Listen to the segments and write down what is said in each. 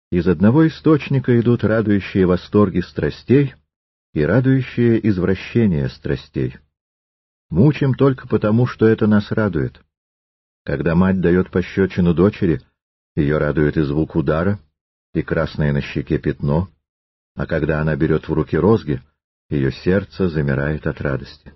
Из одного источника идут радующие восторги страстей и радующие извращения страстей. Мучим только потому, что это нас радует. Когда мать дает пощечину дочери, ее радует и звук удара, и красное на щеке пятно, а когда она берет в руки розги, ее сердце замирает от радости.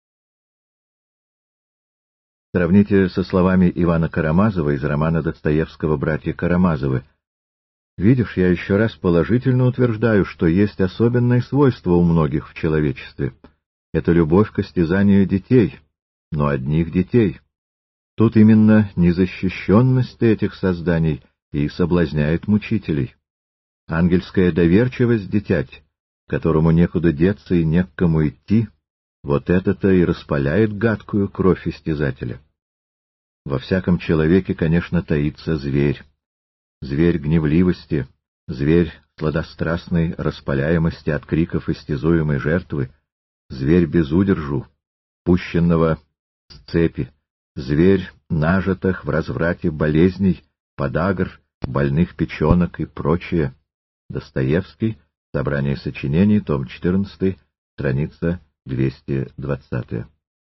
Сравните со словами Ивана Карамазова из романа Достоевского «Братья Карамазовы». «Видишь, я еще раз положительно утверждаю, что есть особенное свойство у многих в человечестве. Это любовь к истязанию детей, но одних детей. Тут именно незащищенность этих созданий и соблазняет мучителей. Ангельская доверчивость дитяти, которому некуда деться и не к кому идти, вот это-то и распаляет гадкую кровь истязателя. Во всяком человеке, конечно, таится зверь. Зверь гневливости, зверь сладострастной распаляемости от криков истязуемой жертвы, зверь без удержу, пущенного с цепи, зверь нажитых в разврате болезней, подагр, больных печенок и прочее. Достоевский. Собрание сочинений. Том 14. Страница 220.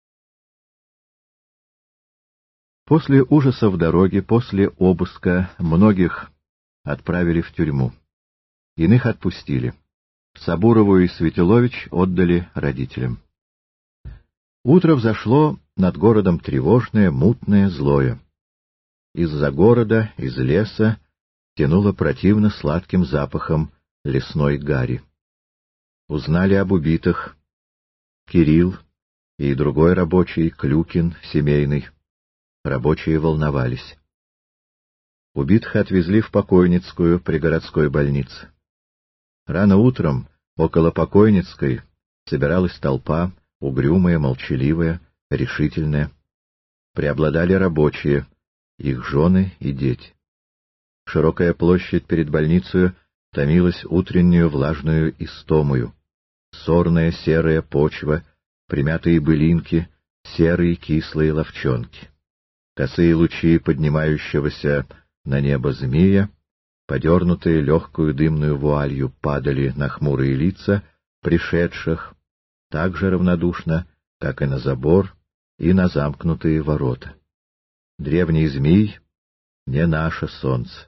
После ужасов дороги, после обыска, многих отправили в тюрьму. Иных отпустили. Сабурову и Светилович отдали родителям. Утро взошло над городом тревожное, мутное, злое. Из-за города, из леса тянуло противно сладким запахом лесной гари. Узнали об убитых Кирилл и другой рабочий, Клюкин, семейный. Рабочие волновались. Убитых отвезли в Покойницкую при городской больнице. Рано утром около Покойницкой собиралась толпа, угрюмая, молчаливая, решительная. Преобладали рабочие, их жены и дети. Широкая площадь перед больницей томилась утреннюю влажную истомою. Сорная серая почва, примятые былинки, серые кислые ловчонки. Косые лучи поднимающегося на небо змея, подернутые легкую дымную вуалью, падали на хмурые лица пришедших, так же равнодушно, как и на забор и на замкнутые ворота. Древний змей — не наше солнце.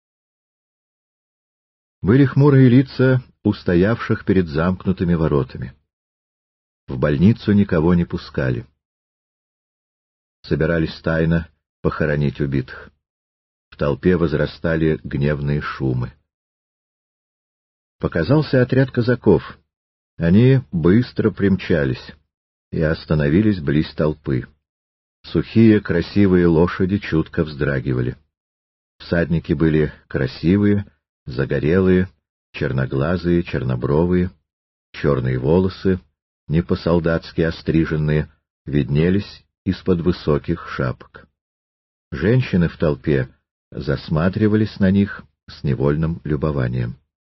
Были хмурые лица устоявших перед замкнутыми воротами. В больницу никого не пускали. Собирались тайно похоронить убитых. В толпе возрастали гневные шумы. Показался отряд казаков. Они быстро примчались и остановились близ толпы. Сухие, красивые лошади чутко вздрагивали. Всадники были красивые, загорелые, черноглазые, чернобровые, черные волосы, не по-солдатски остриженные, виднелись из-под высоких шапок. Женщины в толпе засматривались на них с невольным любованием.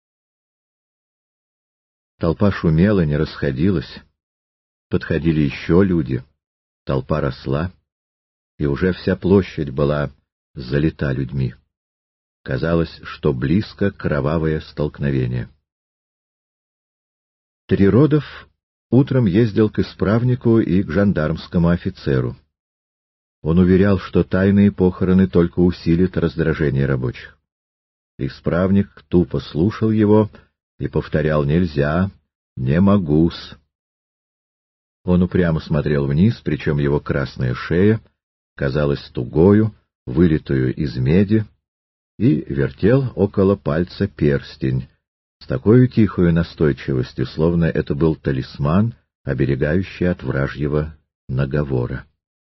Толпа шумела, не расходилась. Подходили еще люди. Толпа росла, и уже вся площадь была залита людьми. Казалось, что близко кровавое столкновение. Триродов утром ездил к исправнику и к жандармскому офицеру. Он уверял, что тайные похороны только усилят раздражение рабочих. Исправник тупо слушал его и повторял: «Нельзя, не могу-с». Он упрямо смотрел вниз, причем его красная шея казалась тугою, вылитую из меди, и вертел около пальца перстень с такой тихой настойчивостью, словно это был талисман, оберегающий от вражьего наговора.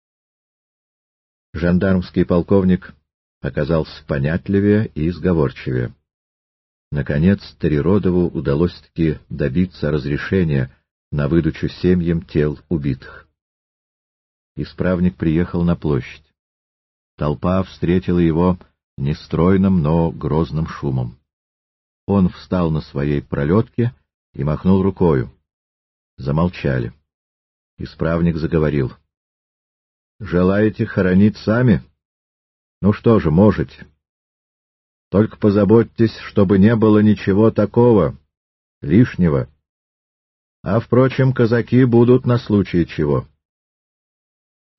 Жандармский полковник оказался понятливее и сговорчивее. Наконец Триродову удалось-таки добиться разрешения на выдачу семьям тел убитых. Исправник приехал на площадь. Толпа встретила его нестройным, но грозным шумом. Он встал на своей пролетке и махнул рукою. Замолчали. Исправник заговорил: «Желаете хоронить сами? Ну что же, можете. Только позаботьтесь, чтобы не было ничего такого, лишнего. А, впрочем, казаки будут на случай чего.